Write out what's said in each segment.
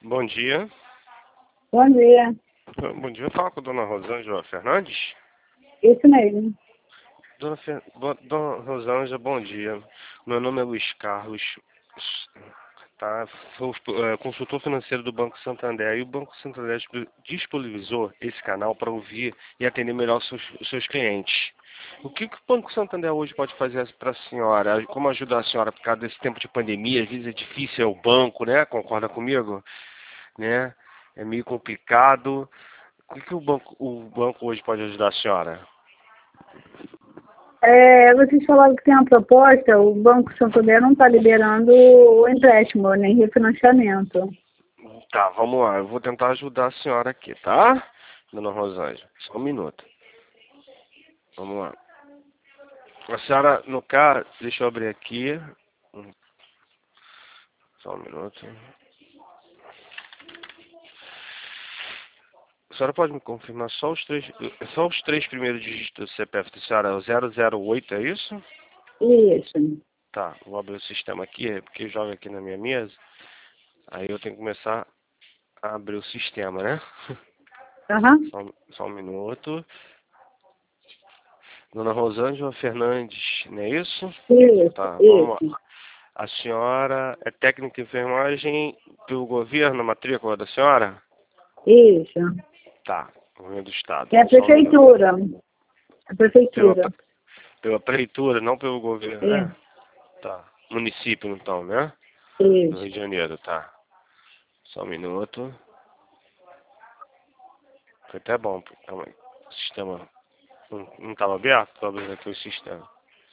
Bom dia. Bom dia. Bom dia, eu falo com a dona Rosângela Fernandes. Isso mesmo. Dona Rosângela, bom dia. Meu nome é Luiz Carlos, tá? Sou consultor financeiro do Banco Santander. E o Banco Santander disponibilizou esse canal para ouvir e atender melhor os seus clientes. O que o Banco Santander hoje pode fazer para a senhora? Como ajudar a senhora por causa desse tempo de pandemia? Às vezes é difícil, é o banco, né? Concorda comigo? Né? É meio complicado. O que o banco hoje pode ajudar a senhora? Vocês falaram que tem uma proposta, o Banco Santander não está liberando o empréstimo, nem refinanciamento. Tá, vamos lá. Eu vou tentar ajudar a senhora aqui, tá? Dona Rosângela, só um minuto. Vamos lá. A senhora, no caso, deixa eu abrir aqui. Só um minuto. A senhora pode me confirmar só os três primeiros dígitos do CPF da senhora? É o 008, é isso? Isso. Tá, vou abrir o sistema aqui, porque joga aqui na minha mesa. Aí eu tenho que começar a abrir o sistema, né? Aham. Só um minuto. Dona Rosângela Fernandes, não é isso? Isso, Tá, vamos isso. lá. A senhora é técnica de enfermagem do governo, a matrícula da senhora? Isso. Tá, governo do estado. É a Só um minuto. prefeitura. A Pela, prefeitura. pela prefeitura, não pelo governo, Isso. né? Tá. Município, então, né? Do Isso. Rio de Janeiro, tá. Só um minuto. Foi até bom, porque calma aí. O sistema não estava aberto, tô abrindo aqui o sistema.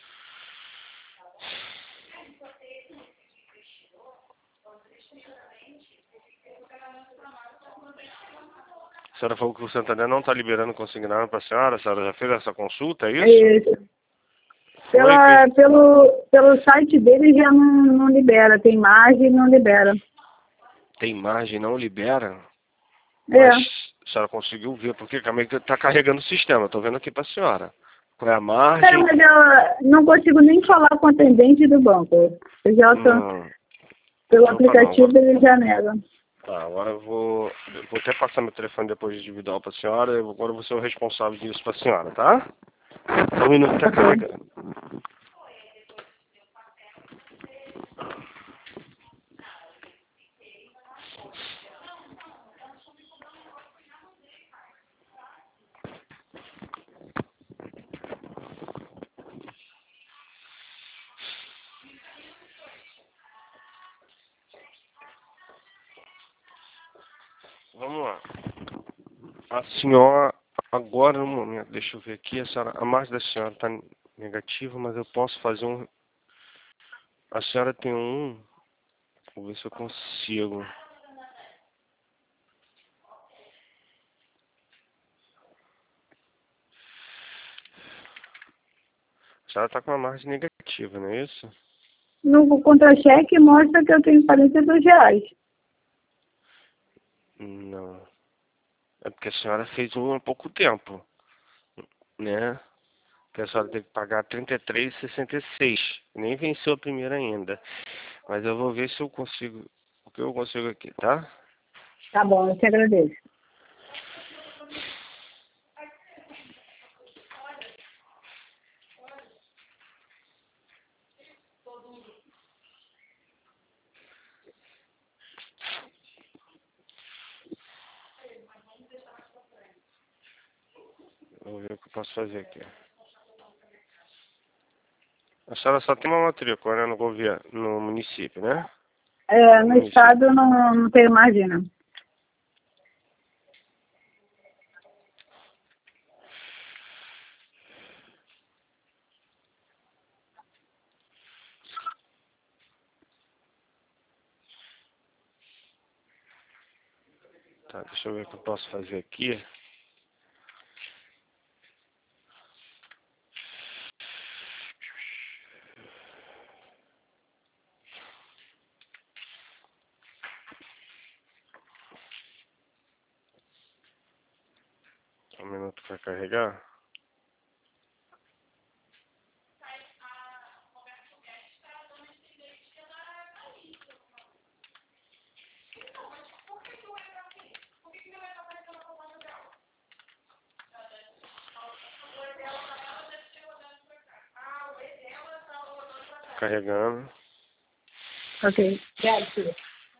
A senhora falou que o Santander não está liberando consignado para a senhora já fez essa consulta, é isso? Isso. Foi, fez. Pelo site dele já não libera, tem margem e não libera. Tem margem, não libera? É. Mas a senhora conseguiu ver, porque está carregando o sistema, estou vendo aqui para a senhora. Qual é a margem? Mas eu não consigo nem falar com o atendente do banco. Eu já tô, Não, pelo opa, não. aplicativo ele já nega. Tá, agora eu vou até passar meu telefone depois de individual para a senhora. Agora eu vou ser o responsável disso para a senhora, tá? Só um minuto, está carregando. Vamos lá. A senhora, agora no momento, deixa eu ver aqui, a margem da senhora está negativa, mas eu posso fazer um. A senhora tem um. Vou ver se eu consigo. A senhora está com uma margem negativa, não é isso? No contra-cheque mostra que eu tenho R$ 42. Não. É porque a senhora fez um há pouco tempo, né? Que a senhora tem que pagar R$ 33,66. Nem venceu a primeira ainda. Mas eu vou ver se eu consigo. O que eu consigo aqui, tá? Tá bom, eu te agradeço. Vou ver o que eu posso fazer aqui. A senhora só tem uma matrícula, né? No governo, no município, né? No No município. estado não tenho margem. Tá, deixa eu ver o que eu posso fazer aqui. Um minuto para carregar. Carregando. Ok. Obrigada, filha.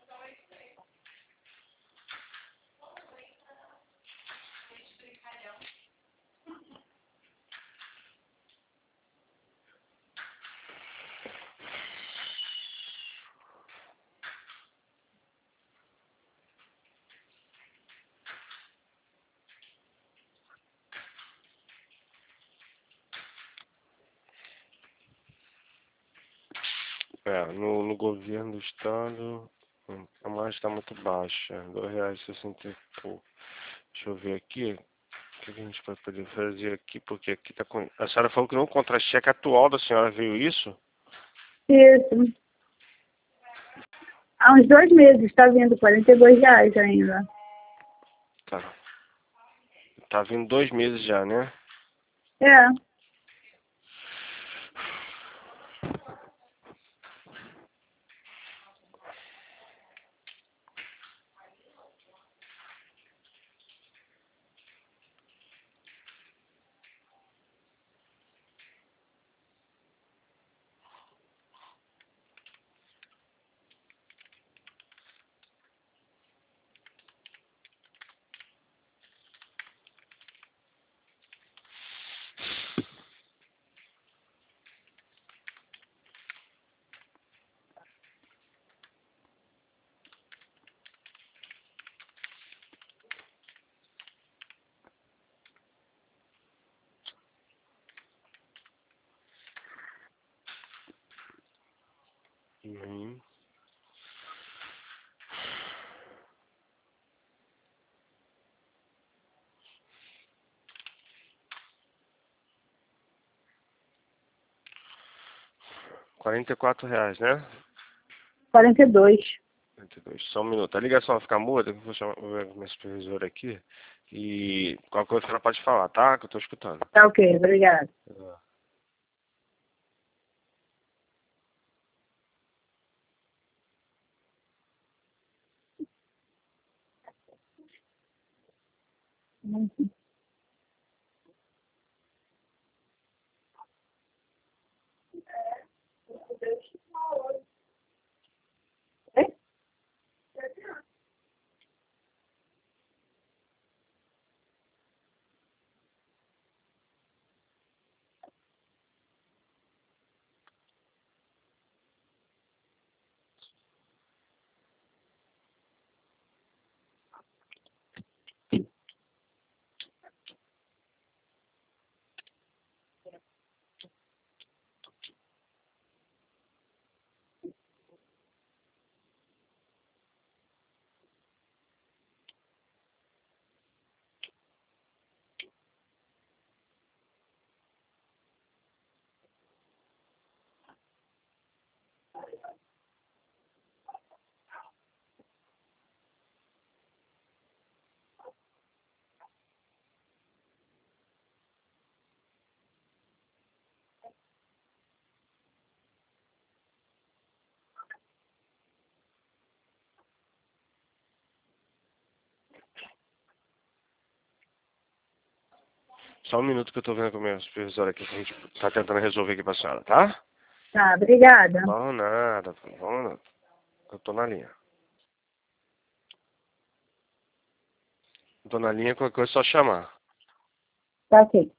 No governo do estado, a margem está muito baixa. R$ 2,60 e pouco. Deixa eu ver aqui. O que a gente vai poder fazer aqui? Porque aqui tá com... A senhora falou que no contra-cheque atual da senhora veio isso? Isso. Há uns 2 meses está vindo R$ 42 ainda. Tá. Tá vindo 2 meses já, né? É. Uhum. R$ 44, né? 42. 42. Só um minuto. A ligação vai ficar muda, que eu vou chamar o meu supervisor aqui. E qualquer coisa ela pode falar, tá? Que eu tô escutando. Tá ok, obrigada. Só um minuto que eu tô vendo com o meu supervisor aqui, que a gente tá tentando resolver aqui pra senhora, tá? Tá, obrigada. Não, nada. Vamos, eu tô na linha. Tô na linha, qualquer coisa é só chamar. Tá ok.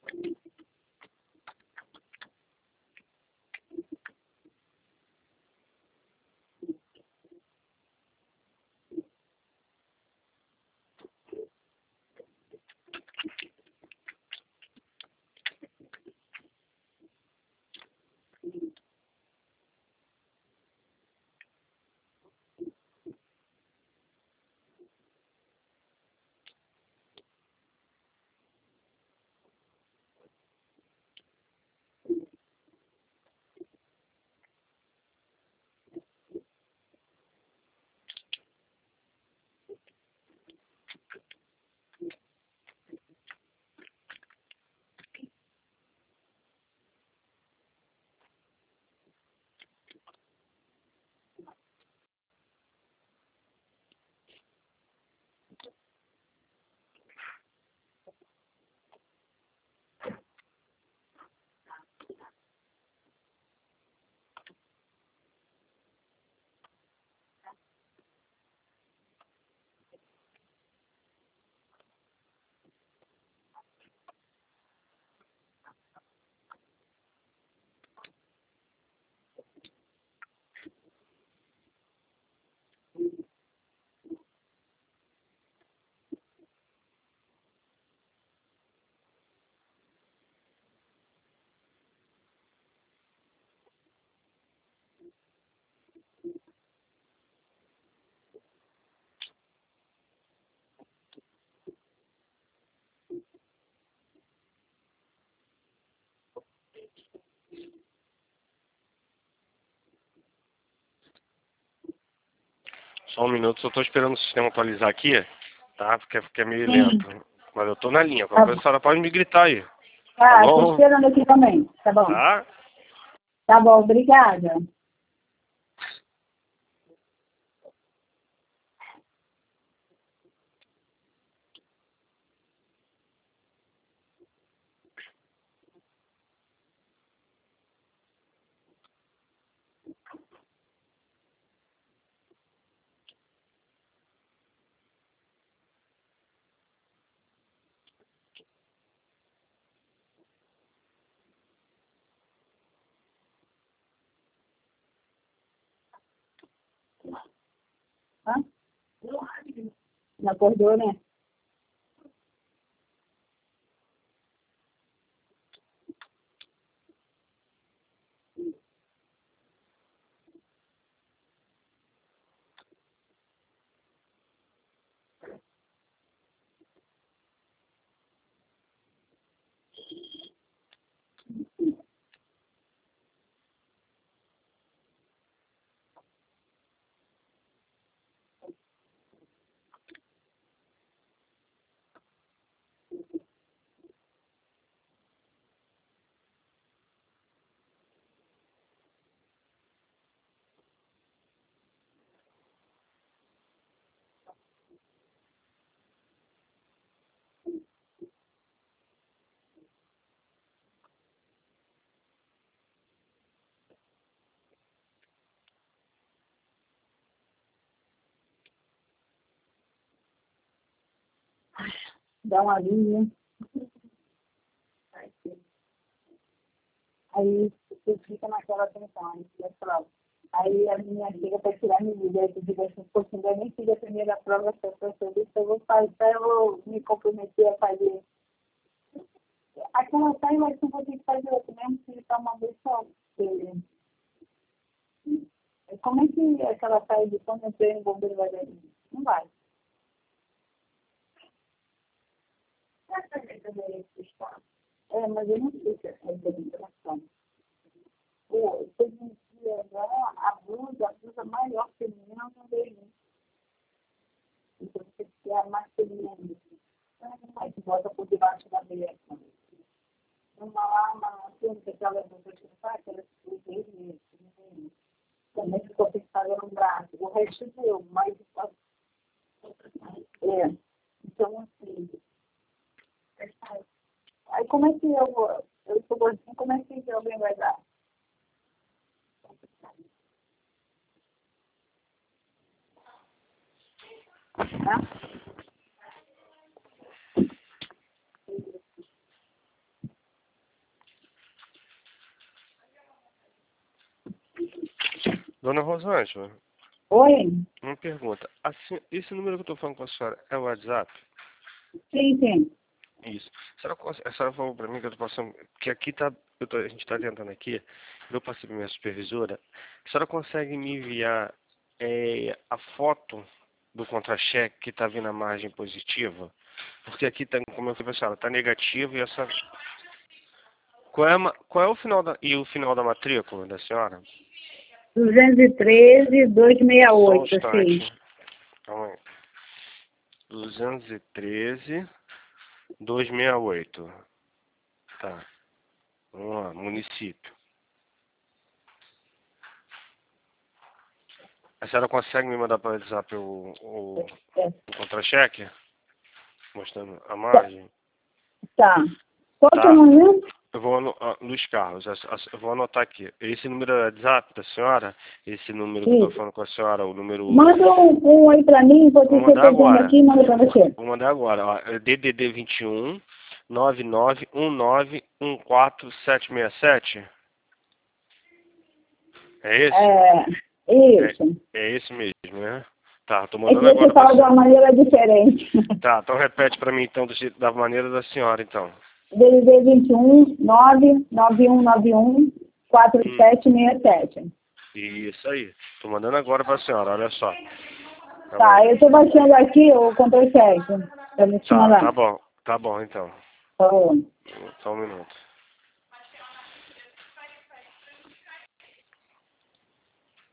Só um minuto, só estou esperando o sistema atualizar aqui, tá? Porque é meio lento. Mas eu tô na linha. Qualquer coisa a senhora pode me gritar aí. Tá, Tá tô bom? esperando aqui também. Tá bom. Tá? Tá bom, obrigada. Hã? Não acordou, né? Dá uma linha. Aí você fica naquela tensão, né? Aí a menina chega para tirar a medida, aí tu diz assim, poxa, ainda nem fiz a primeira prova, se eu perceber, se eu vou fazer, eu vou me comprometer a fazer. Aquela sai, mas tu vou ter que fazer outra, mesmo se está uma vez só. Porque, como é que aquela sai de quando eu treino bombeiro vai dar? Não vai. É, mas eu não sei se é essa interação. Pô, teve um dia, né, a blusa maior feminina, eu não dei. Então você quer mais feminina. Aí tu bota por debaixo da meia. Uma túnica que ela não pode usar, que ela se mesmo. Também ficou fixada no braço. O resto deu, mas é. Então, assim, aí como é que eu estou gordinha, como é que alguém vai dar? Né? Dona Rosângela, Oi? uma pergunta. Esse número que eu estou falando com a senhora é o WhatsApp? Sim, sim. Isso. A senhora falou para mim que eu tô passando, que aqui tá, a gente está tentando aqui, eu passei para minha supervisora. A senhora consegue me enviar a foto do contra-cheque que está vindo a margem positiva? Porque aqui tá, como eu falei para a senhora, está negativo e essa... Qual é o final o final da matrícula da senhora? 213, Só um 268, sim. instante. Calma aí. 213, 268. Tá. Vamos lá, município. A senhora consegue me mandar para o WhatsApp o É. contra-cheque? Mostrando a margem? Tá. Qual que é o Tá. nome? Eu vou Luiz Carlos, eu vou anotar aqui. Esse número é o WhatsApp da senhora? Esse número que eu estou Isso. falando com a senhora, o número... Manda um aí pra mim, vou Vou ter que mandar pegando agora. aqui e manda pra você. Vou mandar agora. Ó, é DDD 21 9919147767. É esse? Isso. É esse mesmo, né? Tá, tô É que mandando você agora para fala de você. uma maneira diferente. Tá, então repete para mim então da maneira da senhora, então. DDD 21 99191 4767. Isso aí. Tô mandando agora para a senhora, olha só. Calma Tá, aí. eu tô baixando aqui o contra-cheque pra me te Tá, mandar. tá bom então. Por favor. Só um minuto.